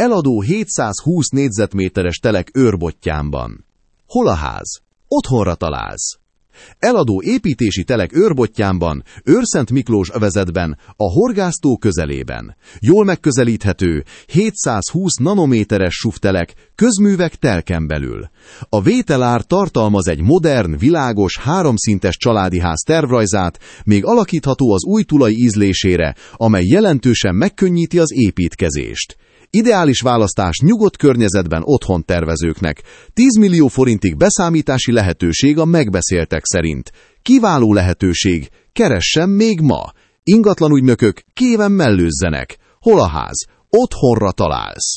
Eladó 720 négyzetméteres telek Őrbottyánban. Hol a ház? Otthonra találsz. Eladó építési telek Őrbottyánban, Őrszent Miklós övezetben, a Horgásztó közelében. Jól megközelíthető, 720 nanométeres SUV-telek, közművek telken belül. A vételár tartalmaz egy modern, világos, háromszintes családi ház tervrajzát, még alakítható az új tulaj ízlésére, amely jelentősen megkönnyíti az építkezést. Ideális választás nyugodt környezetben otthon tervezőknek. 10 millió forintig beszámítási lehetőség a megbeszéltek szerint. Kiváló lehetőség, keressen még ma. Ingatlanügynökök kéven mellőzzenek. Hol a ház? Otthonra találsz.